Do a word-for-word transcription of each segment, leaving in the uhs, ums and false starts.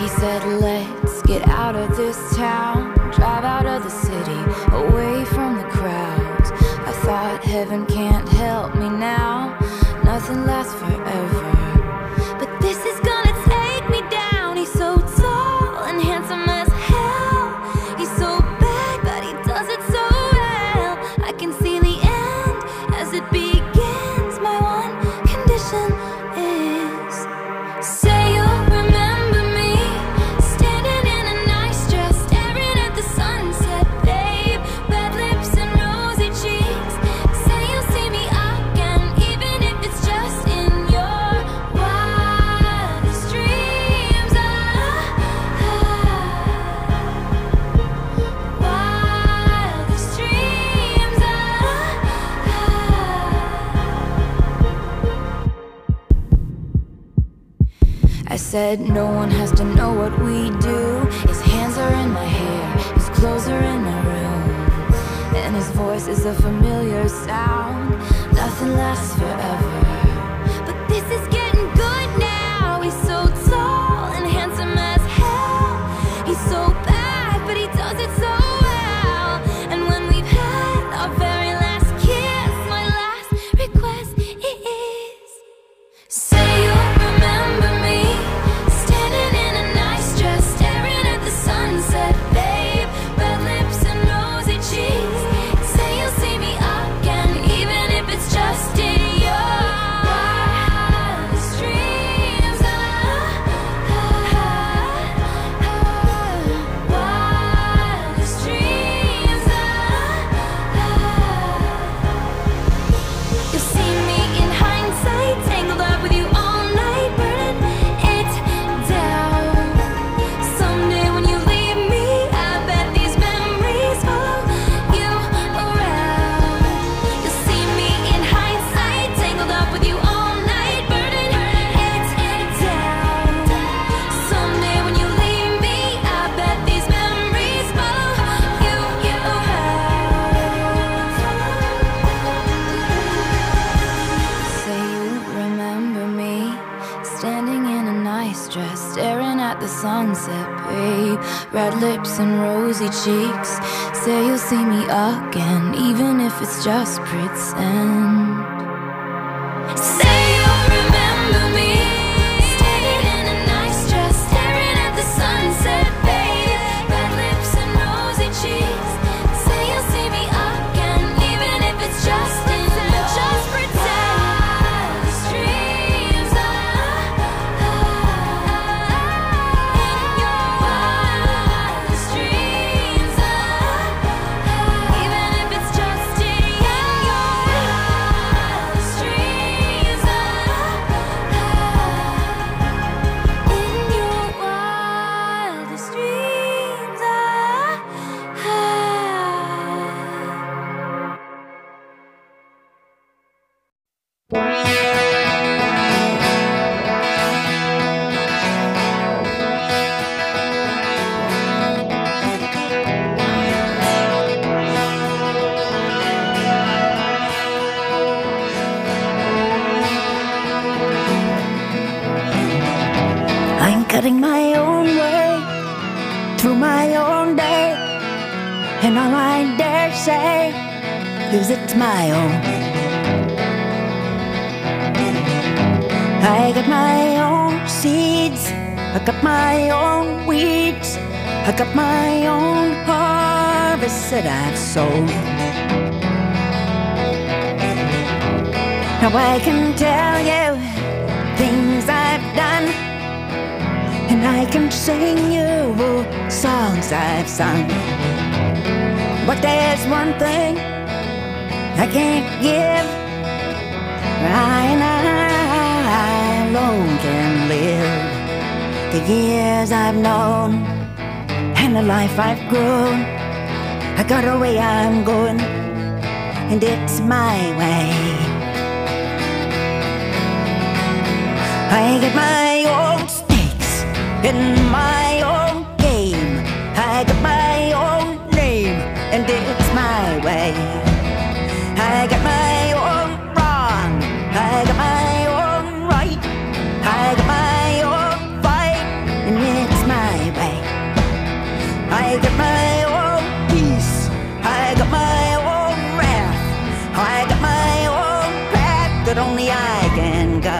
He said, let's get out of this town, drive out of the city, away from the crowds. I thought heaven can't help me now, nothing lasts forever. But this is gonna take me down. He's so tall and handsome as hell. He's so bad, but he does it so well. I can see the end as it begins. My one condition is, say you'll remember me, standing in a nice dress, staring at the sunset, babe. Red lips and rosy cheeks. Say you'll see me again, even if it's just in your wildest dreams. Ah, ah, wildest dreams. Ah, ah. I said no one has to know what we do. His hands are in my hair, his clothes are in my room, and his voice is a familiar sound. Nothing lasts forever, but this is getting good now. He's so tall and handsome as hell. He's so bad, but he does it so well. And when we've had our very last kiss, my last request is, say you'll remember me, standing in a nice dress, staring at the sunset, babe. Red lips and rosy cheeks. Say you'll see me again, even if it's just in your wildest dreams. Ah, ah, ah, wildest dreams. Ah, ah. You'll see me in hindsight, tangled up with you all night, burning it down. Someday when you leave me, I bet these memories follow you around. You'll see me in hindsight, tangled up with you all night, burning it down. Someday when you leave me, I bet these memories follow you around. Say you remember me, standing in a nice dress, staring at the sunset, babe. Red lips and rosy cheeks. Say you'll see me again, even if it's just pretend. Say you'll remember me, standing in a nice dress, staring at the sunset, babe. Red lips and rosy cheeks. Say you'll see me again, even if it's just in just pretend. Wildest dreams. Ah, ah, ah, in your wildest dreams. Ah, ah, even if it's just in your wildest dreams. Ah, ah, in your wildest dreams. Ah, ah. I'm cutting my own way through my own day, and all I dare say is it's my own. I got my own seeds, I got my own weeds, I got my own harvest that I've sown. Now I can tell you things I've done, and I can sing you songs I've sung. But there's one thing I can't give. I and I alone can live the years I've known and the life I've grown. I got a way I'm going, and it's my way. I get my own stakes in my own game. I got my own name, and it's my way. I got my own wrong, I got my own right, I got my own fight, and it's my I got my own peace, I got my own wrath, I got my own path that only I can go.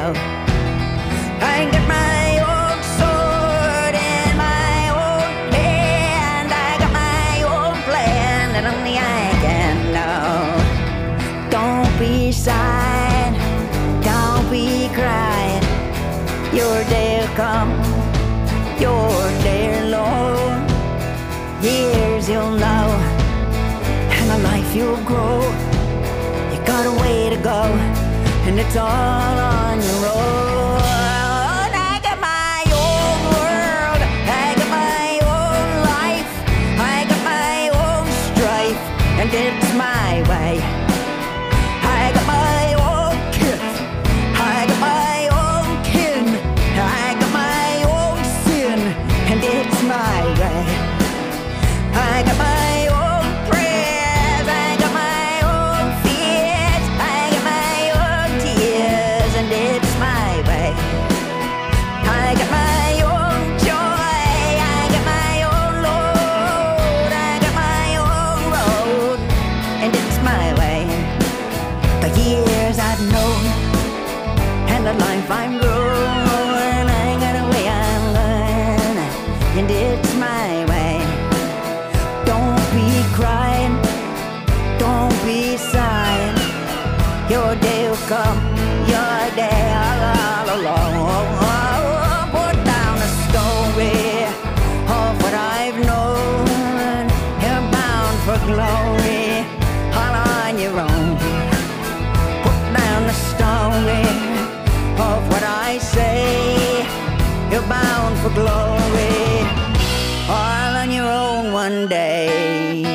I got my own sword in my own hand, I got my own plan that only I can know. Don't be sighing, don't be crying, your day will come, your day alone. Years you'll know, and a life you'll grow. You got a way to go, and it's all on your own. I got my own world, I got my own life, I got my own strife, and it's my way. I got my own kith, I got my own kin, I got my own sin, and it's my way. I got my own prayers, I got my own fears, I got my own tears, and it's my way. I got my own joy, I got my own load, I got my own road, and it's my way. The years I've known, and the life I'm growing, I got a way I'm going, and it's my way. Don't be crying, don't be sighing, your day will come, your day all along. Put down a story of what I've known, you're bound for glory, all on your own. Put down the story of what I say, you're bound for glory, all on your own one day.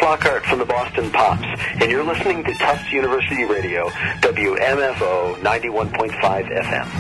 Flockhart from the Boston Pops, and you're listening to Tufts University Radio, W M F O ninety-one point five F M.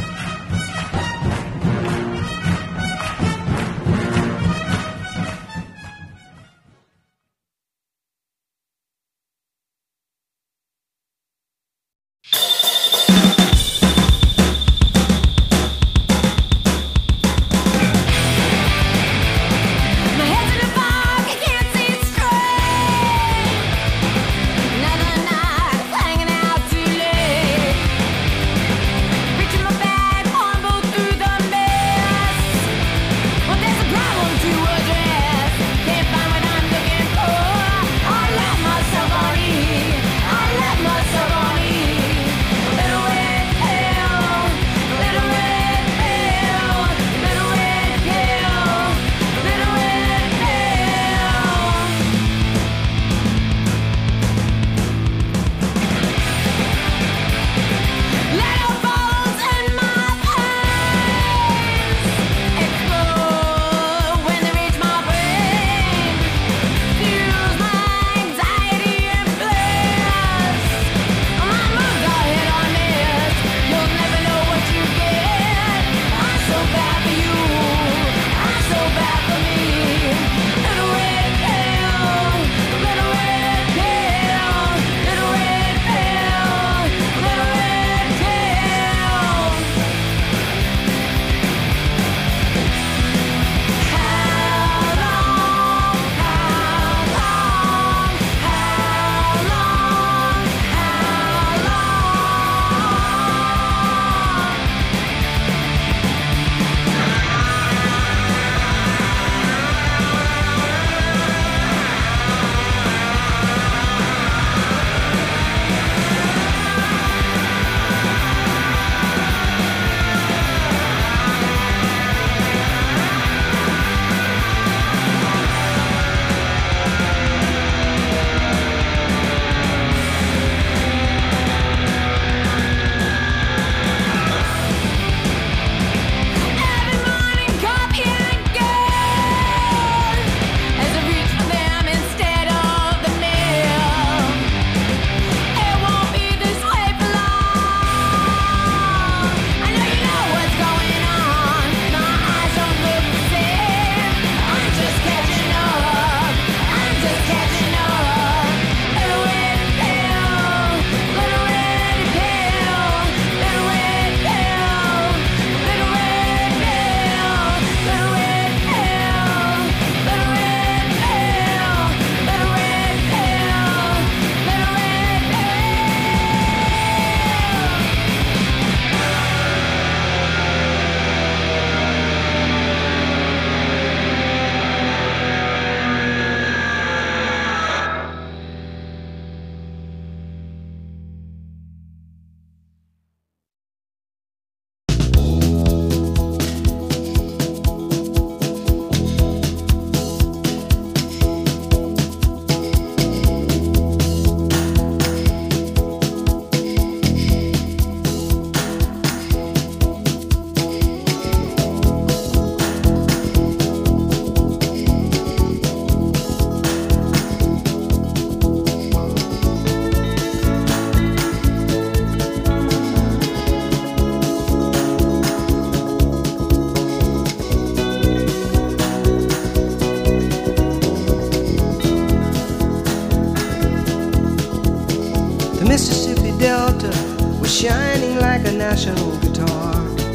Shining like a national guitar.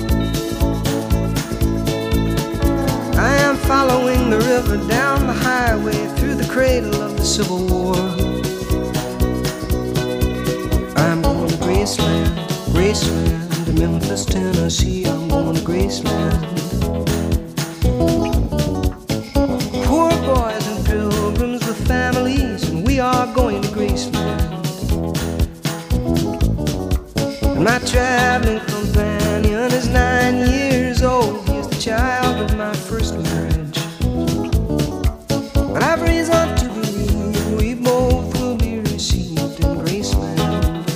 I am following the river down the highway through the cradle of the Civil War. I'm going to Graceland, Graceland, to Memphis, Tennessee. I'm going to Graceland. Poor boys and pilgrims with families, and we are going to Graceland. My traveling companion is nine years old. He is the child of my first marriage. But I've reason to believe we both will be received in Graceland.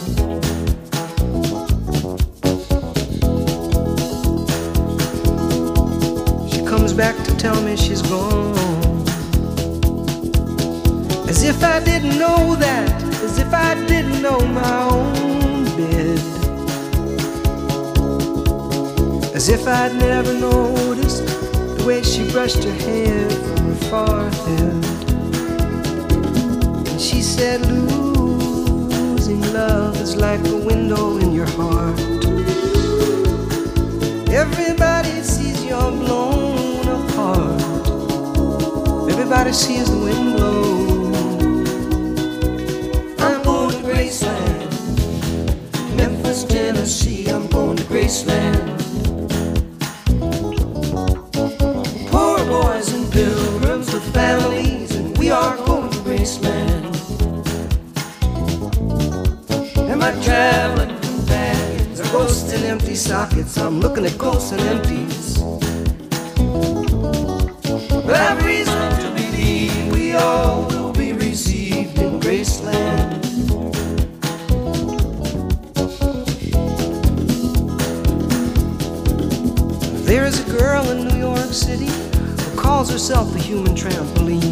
She comes back to tell me she's gone. As if I didn't know that, as if I didn't know my own bed. As if I'd never noticed the way she brushed her hair from her forehead. And she said, losing love is like a window in your heart. Everybody sees you're blown apart. Everybody sees the wind blow. I'm going to Graceland, Memphis, Tennessee. I'm going to Graceland. Poor boys and pilgrims with families, and we are going to Graceland. And my traveling companions are ghosts in empty sockets. I'm looking at ghosts and empties. But I've reason to believe we all will be received in Graceland. There is a girl in New York City who calls herself a human trampoline.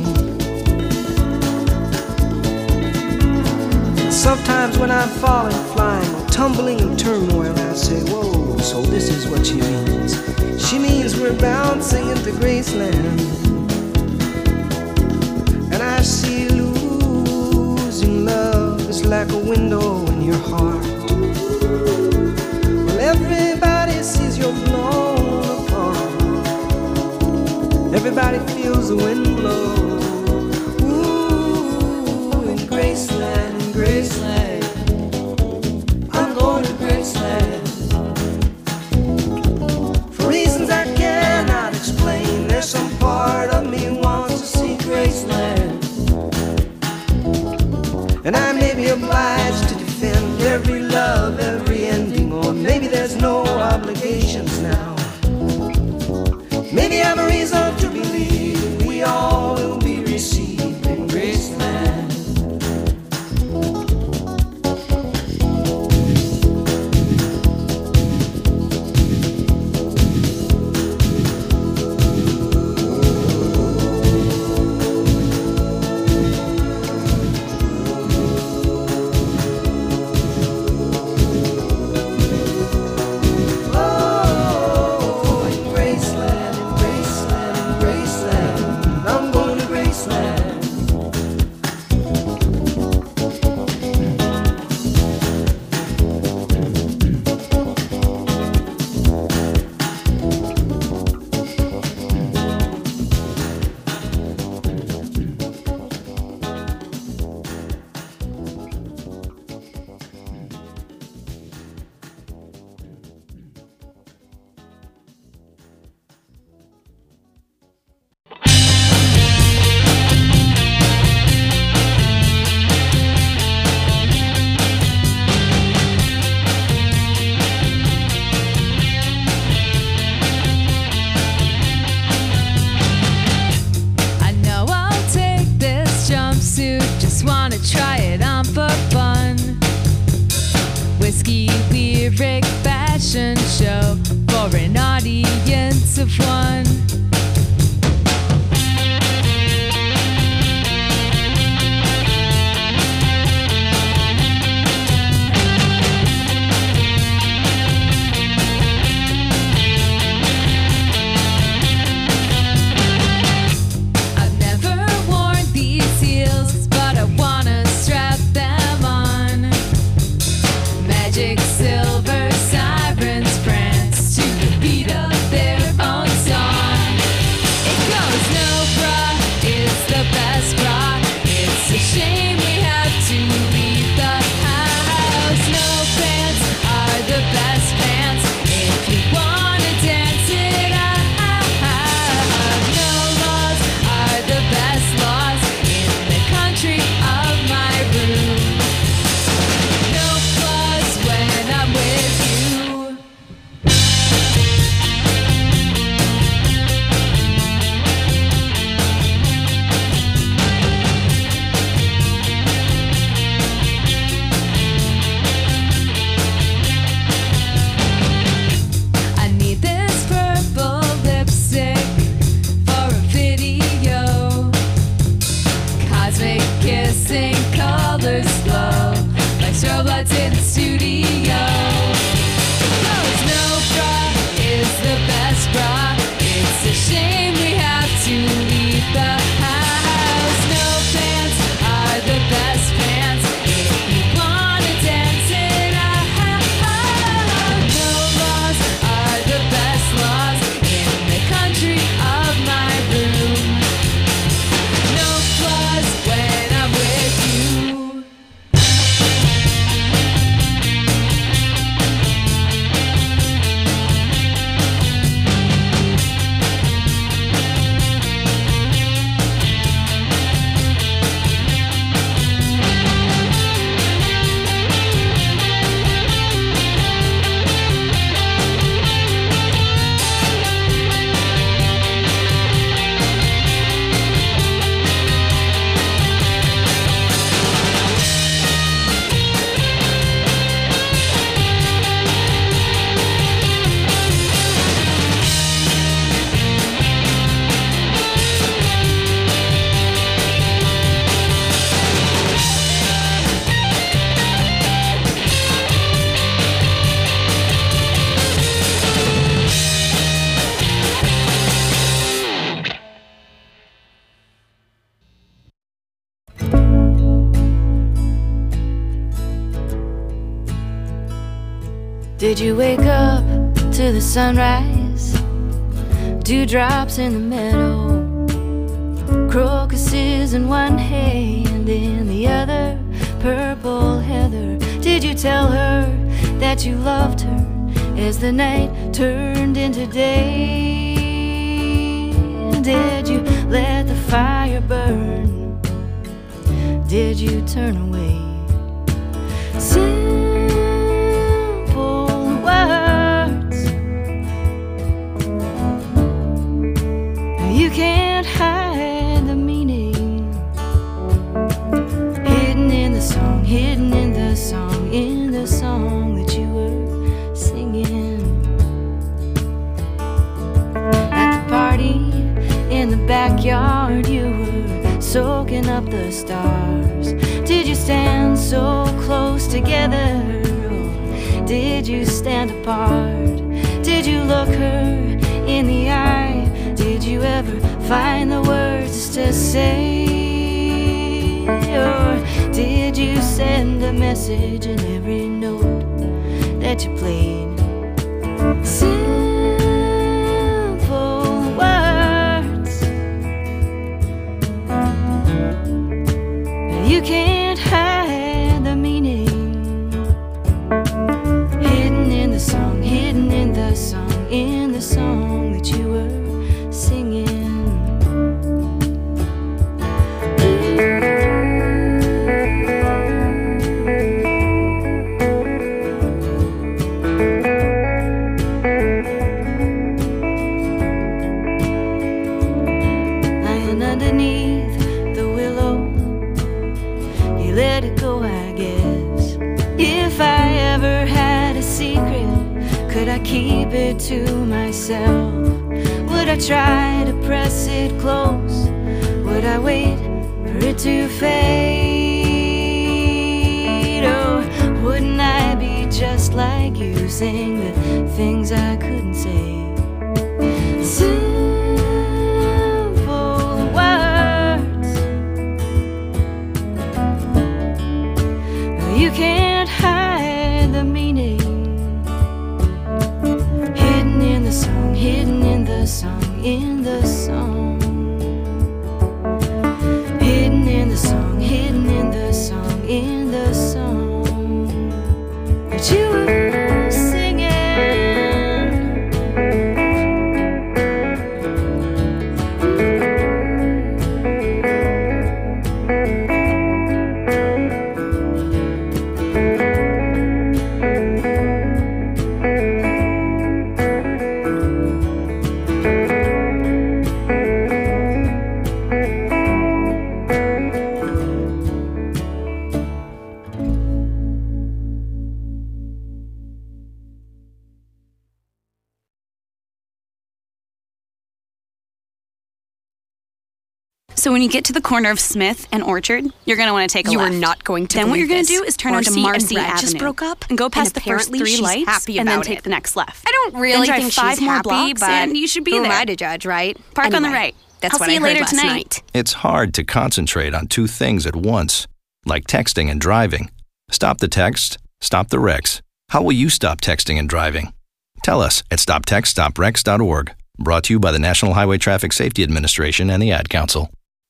And sometimes when I'm falling, flying, or tumbling in turmoil, I say, whoa, so this is what she means. She means we're bouncing into Graceland. And I see losing love is like a window in your heart. Well, everybody sees you're blown apart. Everybody feels the wind blow. Ooh, in Graceland, in Graceland. I'm going to Graceland. For reasons I cannot explain, there's some part of me wants to see Graceland. And I may be obliged to defend every love, every ending, or maybe there's no obligations now. Maybe I'm a reason to believe we all will be received in Graceland. Silver sirens prance to the beat of their own song. fake kissing, colors glow like strobe lights in the studio. Cause no bra is the best bra. It's a shame we have to leave the house. No pants are the best pants if you wanna dance in a house. No laws are the best laws in the country of my room. No flaws when I'm with you. Did you wake up to the sunrise? Dewdrops in the meadow, crocuses in one hand, in the other purple heather. Did you tell her that you loved her as the night turned into day? Did you let the fire burn? Did you turn away? Simple words, you can't hide the meaning, hidden in the song, hidden in the song, in the song that you were singing. At the party in the backyard, you were soaking up the stars. Did you stand so close together, or did you stand apart? Did you look her in the eye? Did you ever find the words to say? Or did you send a message in every note that you played? Simple words, you can't hide the meaning, hidden in the song, hidden in the song, in the song that you were singing. Lying underneath the willow, you let it go, I guess. If I ever had a secret, could I keep it to myself? Would I try to press it close? Would I wait for it to fade? Or wouldn't I be just like you, saying the things I couldn't say? Simple words, you can't hide the meaning, hidden in the song, hidden in the song, in the song, hidden in the song, hidden in the song, in the song that you were singing. So when you get to the corner of Smith and Orchard, you're going to want to take a You left. are not going to Then what you're believe going to this. do is turn Marcy onto Marcy and Brad Avenue. just broke up, and go past and the first apparently three she's lights happy and then about take it. the next left. I don't really Then drive think five she's more happy, blocks but and you should be who there. am I to judge, right? Park on the Anyway, right. That's I'll what see I you heard later last tonight. night. It's hard to concentrate on two things at once, like texting and driving. Stop the text, stop the wrecks. How will you stop texting and driving? Tell us at stop text stop wrecks dot org. Brought to you by the National Highway Traffic Safety Administration and the Ad Council.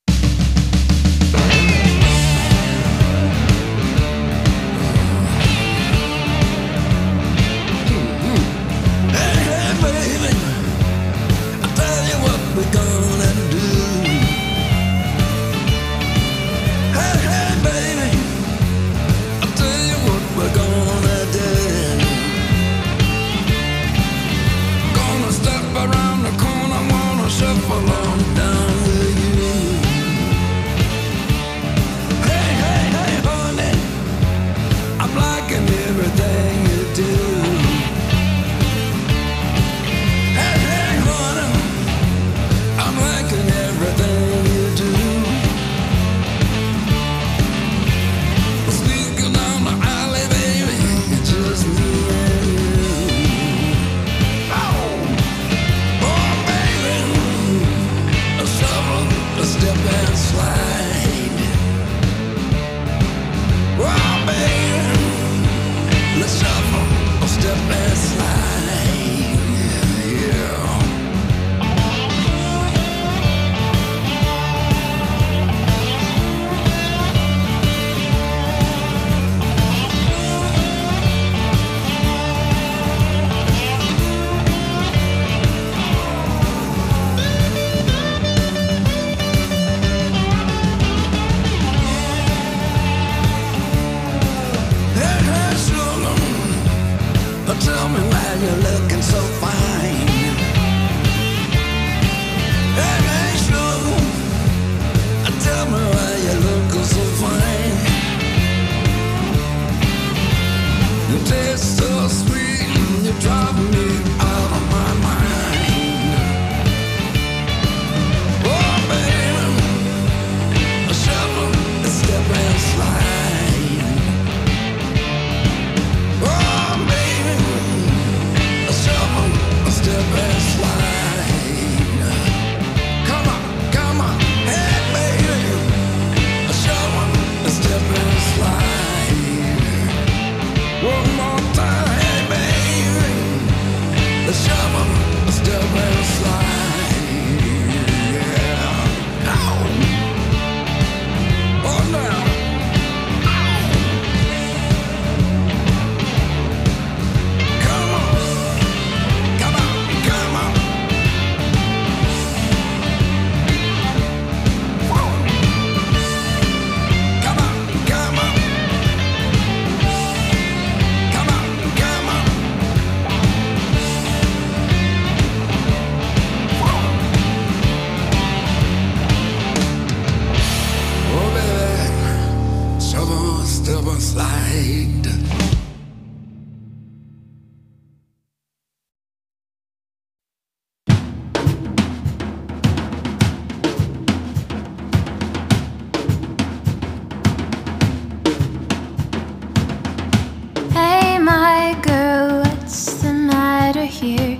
Hey, my girl, what's the matter here?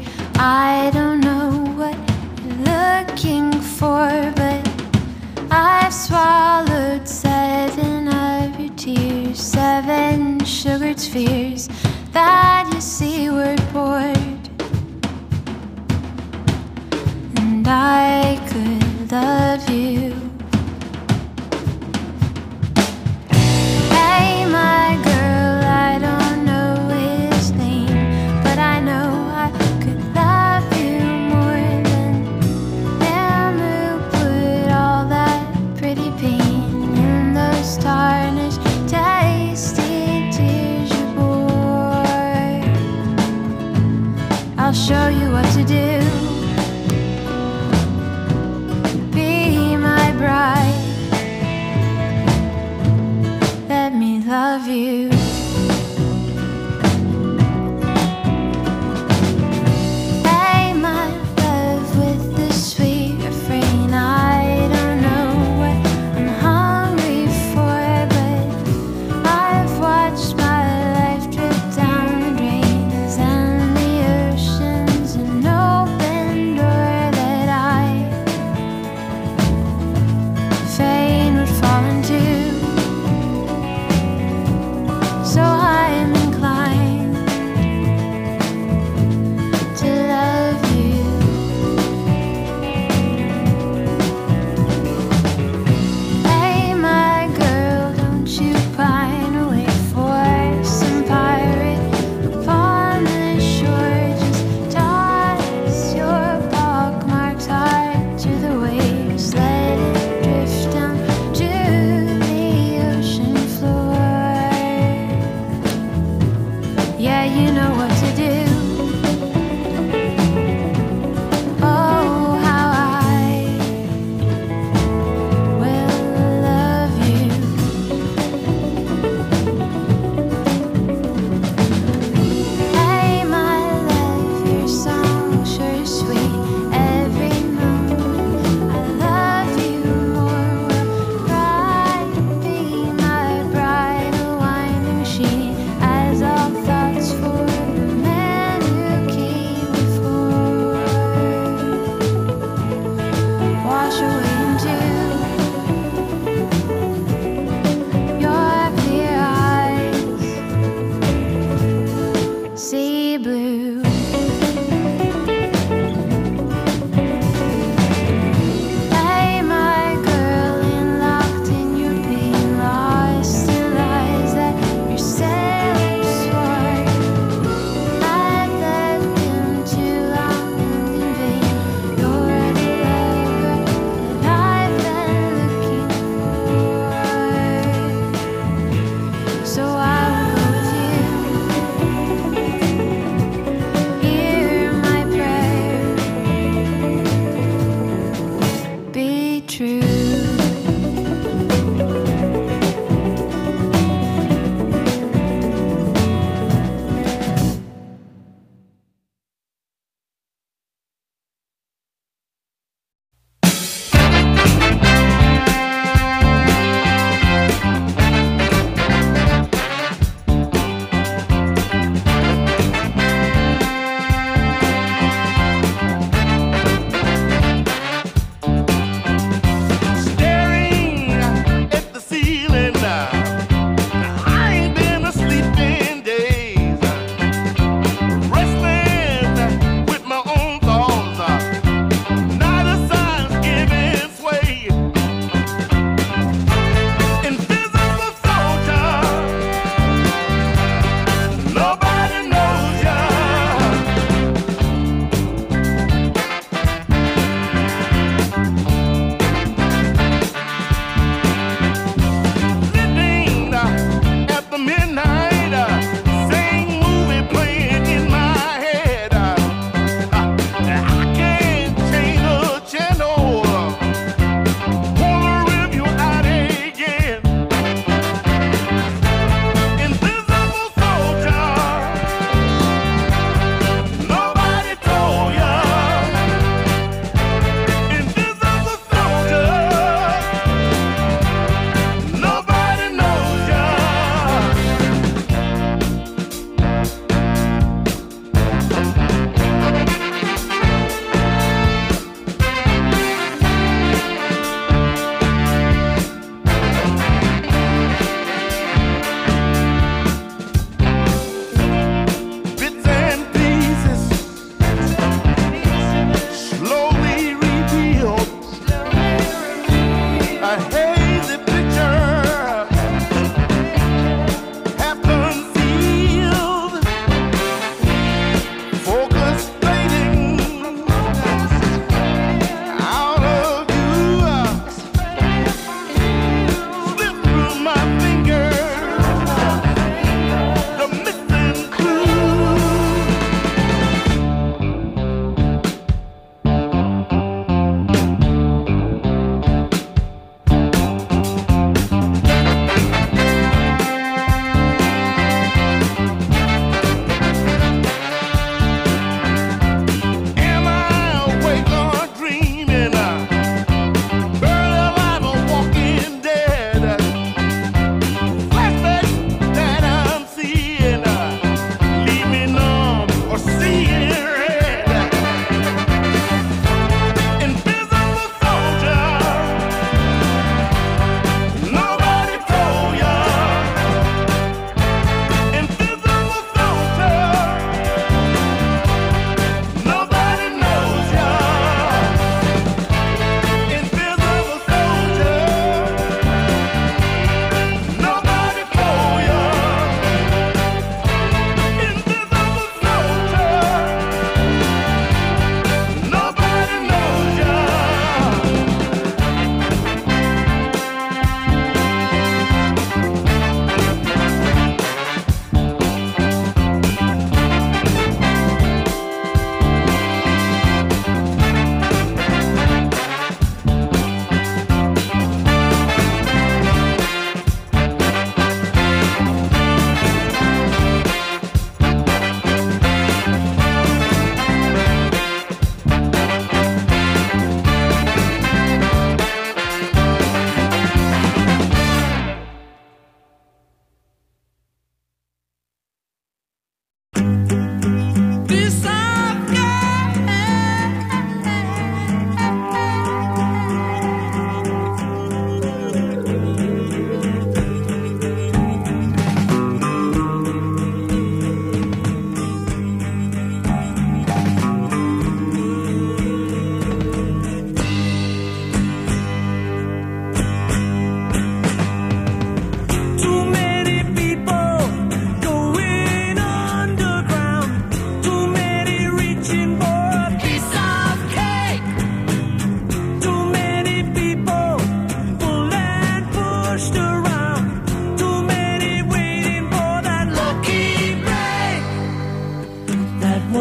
I don't know what you're looking for, but I've swallowed seven of your tears, seven sugared spheres that you see were poured. And I could love you. Hey, my girl, I don't know his name, but I know I could love you more than him who put all that pretty pain in those tarnished, tasty tears you bore. I'll show you what to do. Be my bride. Let me love you. Hey, my love, with the sweet refrain. I don't know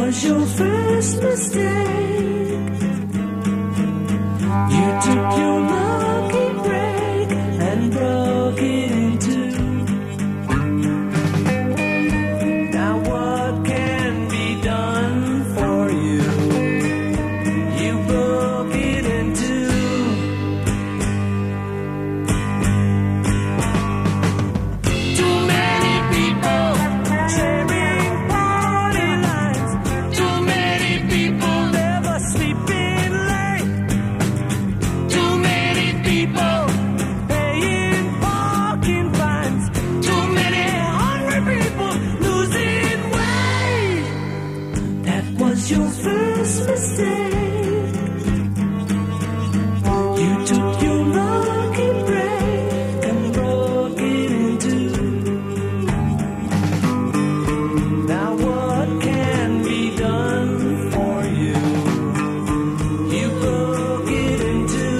was your first mistake. You took your lucky break and broke it in two. Now what can be done for you? You broke it in two. Too many people sharing party lines. Too many people never sleeping late. Too many people paying parking fines. Too many hungry people losing weight. That was your first mistake. You took your lucky break and broke it in two. Now what can be done for you? You broke it in two.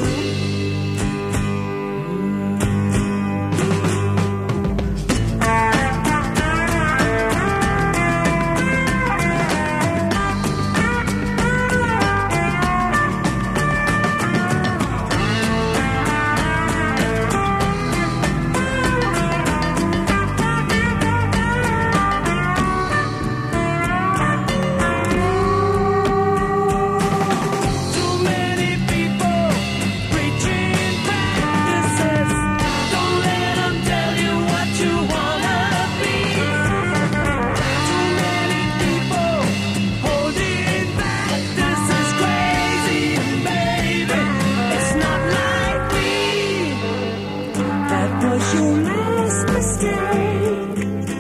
Too many people preaching practices. Don't let them tell you what you wanna be. Too many people holding back. This is crazy, baby. It's not like me. That was your last mistake.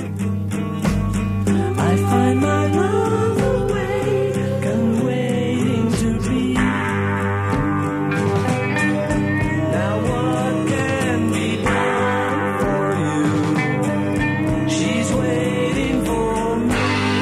I find my love awake and waiting to be. Now what can be done for you? She's waiting for me.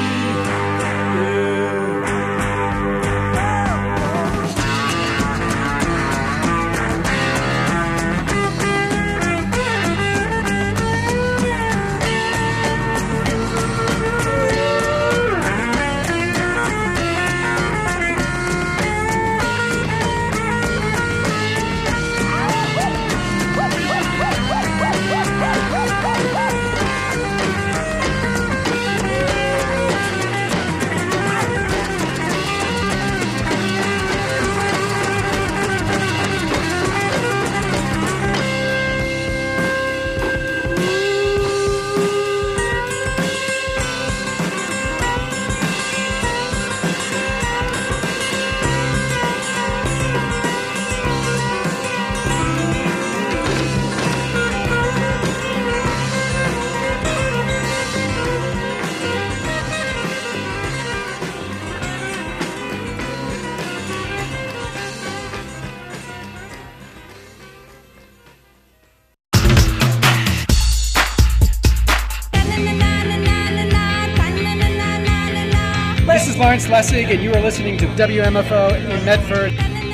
This is Lawrence Lessig, and you are listening to W M F O in Medford,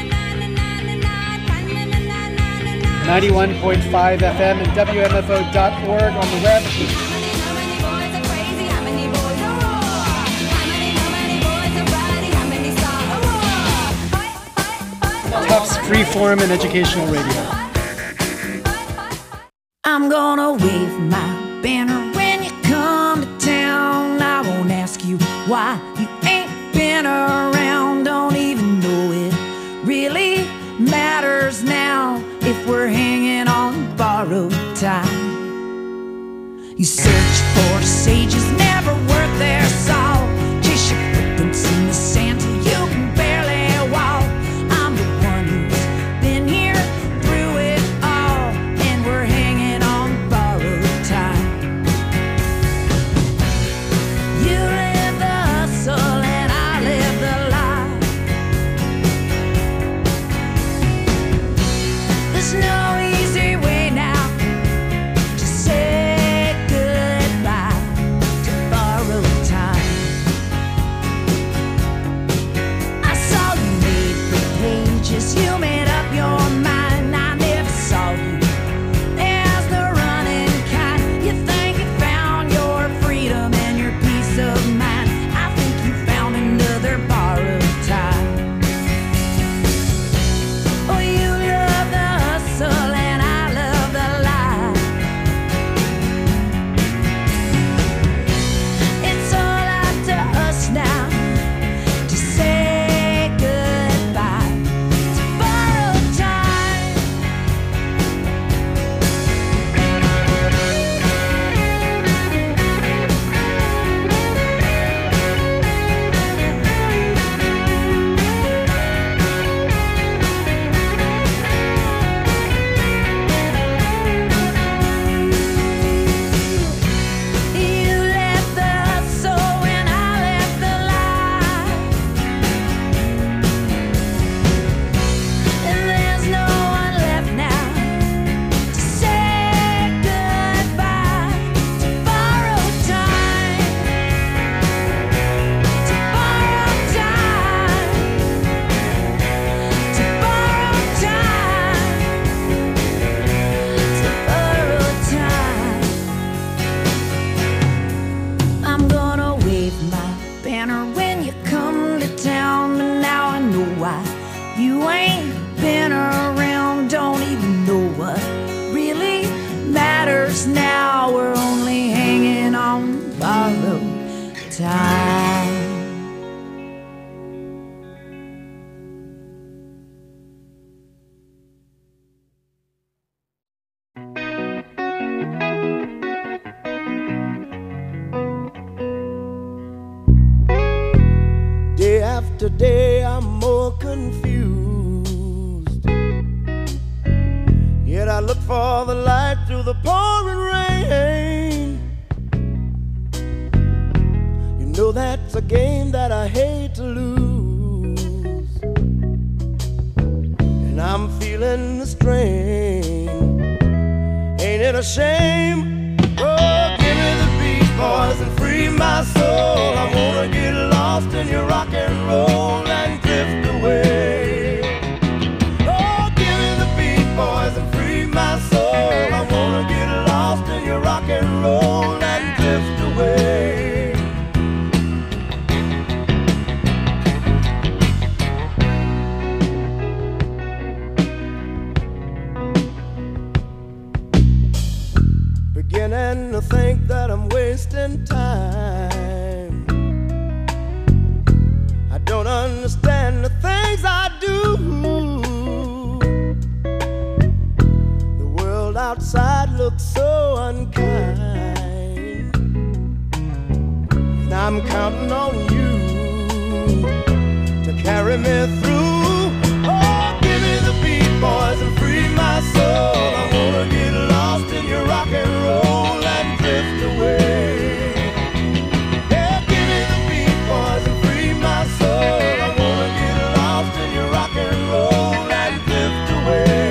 ninety-one point five F M and W M F O dot org on the web. Tufts Freeform and Educational Radio. I'm gonna wave my banner when you come to town. I won't ask you why you ain't been around. Don't even know it really matters now if we're hanging on borrowed time. You search for sages, never worth their salt. Chase your footprints in the sand till you can barely walk. I'm the one who's been here through it all, and we're hanging on borrowed time. You live the hustle and I live the lie. There's no easy way now to say goodbye to worse now. We're only hanging on borrowed time. Day after day I'm more confused, yet I look for the light through the pouring rain. You know that's a game that I hate to lose, and I'm feeling the strain. Ain't it a shame? Oh, give me the beat, boys, and free my soul. I wanna get lost in your rock and roll and drift away. Oh, give me the beat, boys, and free my soul. I wanna get lost in your rock and roll and drift away. Beginning to think that I'm wasting time. I don't understand the things I do. The world outside looks so unkind, and I'm counting on you to carry me through. Oh, give me the beat, boys, and free my soul. I wanna get lost in your rock and roll and drift away. Yeah, give me the beat, boys, and free my soul. I wanna get lost in your rock and roll and drift away.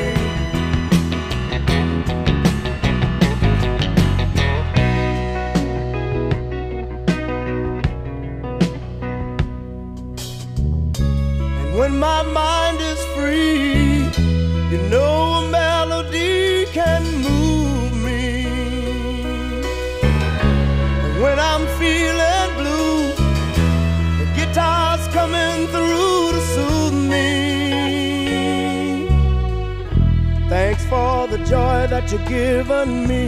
And when my mind is free, you know a melody can move me. And when I'm feeling blue, the guitar's coming through to soothe me. Thanks for the joy that you've given me.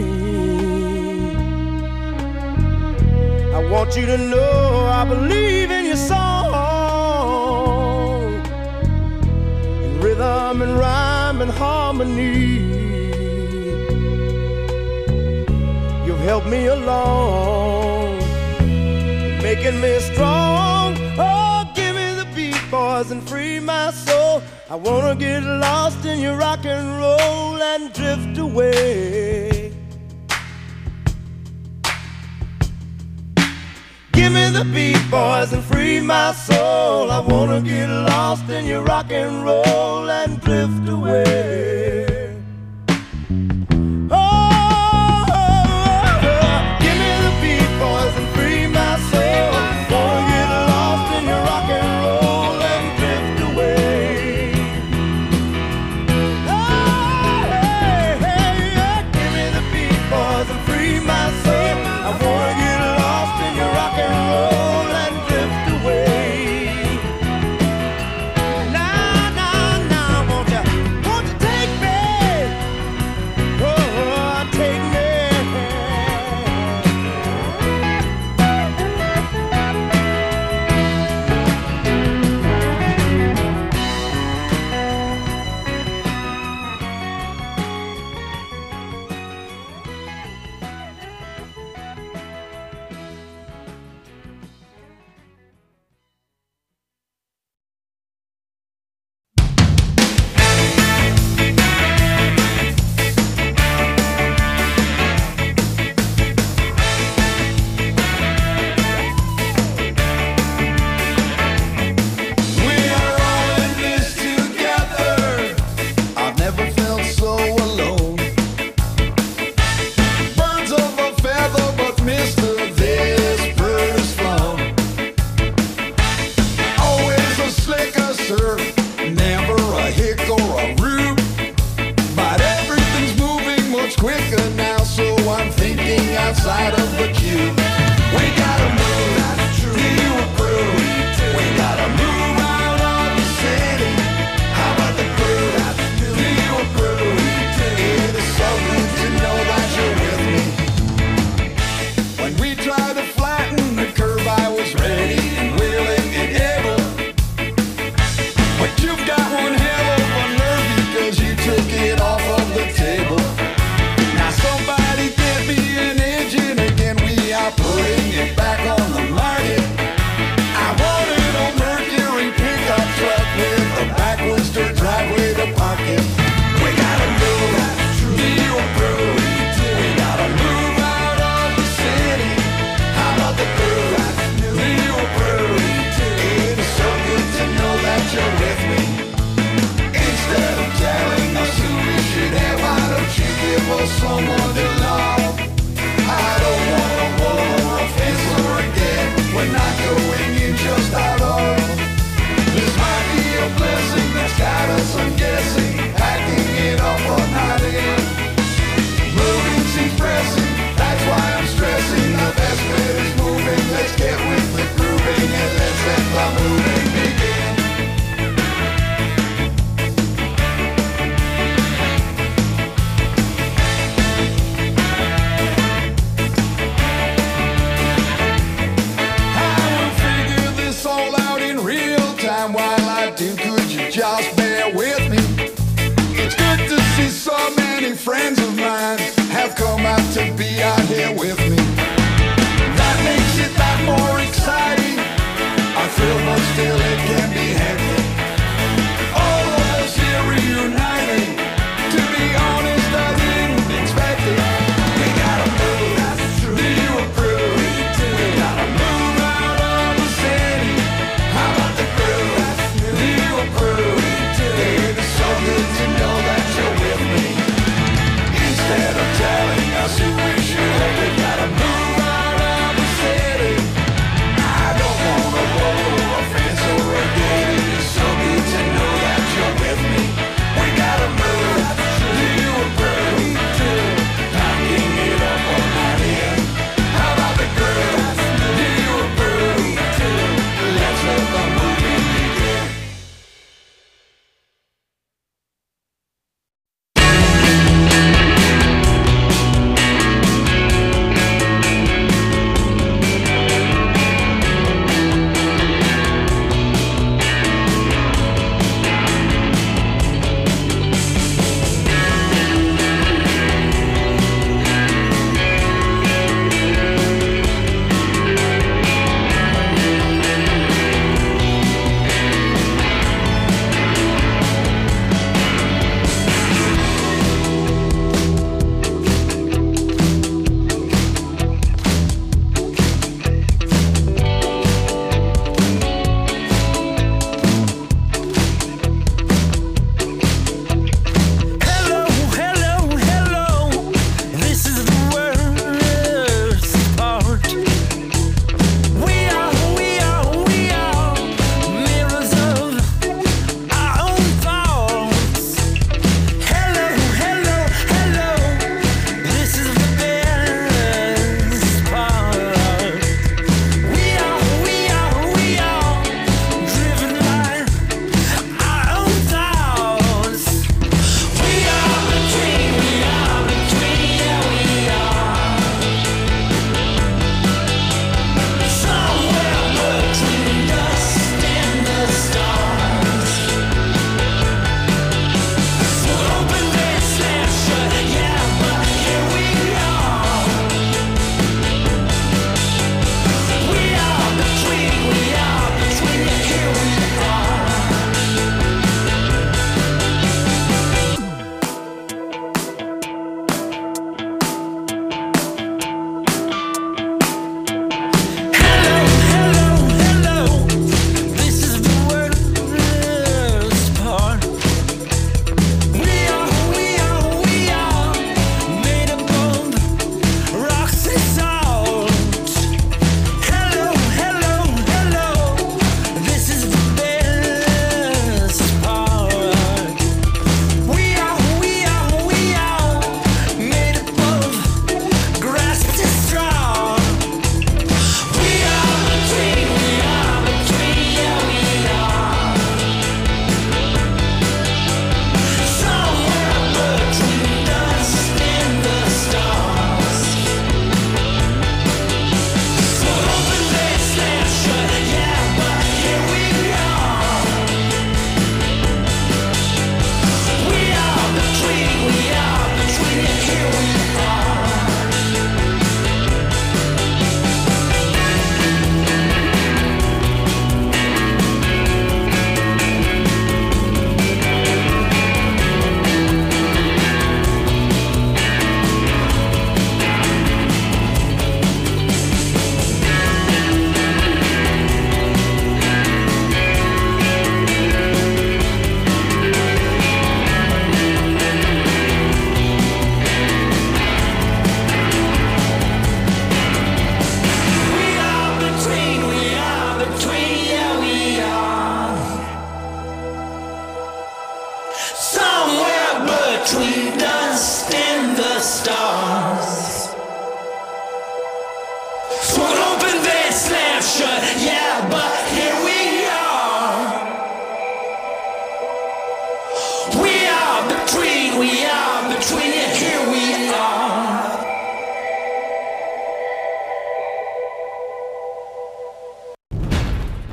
I want you to know I believe in your song, in rhythm and rhyme and harmony. You've helped me along, making me strong. Oh, give me the beat, boys, and free my soul. I wanna get lost in your rock and roll and drift away. Give me the beat, boys, and free my soul. I wanna get lost in your rock and roll and drift away. Oh, give me the beat, boys, and free my soul. Wanna get lost in your rock and roll and drift away. Oh, hey, hey, yeah. Give me the beat, boys, and free my soul. I wanna get lost in your rock and roll and drift away. Now, now, now, won't you, won't you take me? Oh, take me. We are all in this together. I've never felt so alone. Birds of a feather, but mister, this bird is flown. Always a slicker surf, never a hick or a root. But everything's moving much quicker now, so I'm thinking outside of the cube. We gotta move, that's true. Do you approve? We gotta move out of the city. How about the crew? Do you approve? It is so good to know that you're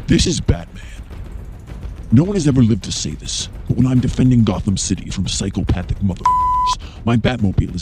This is Batman. No one has ever lived to say this, but when I'm defending Gotham City from psychopathic motherfuckers, my Batmobile is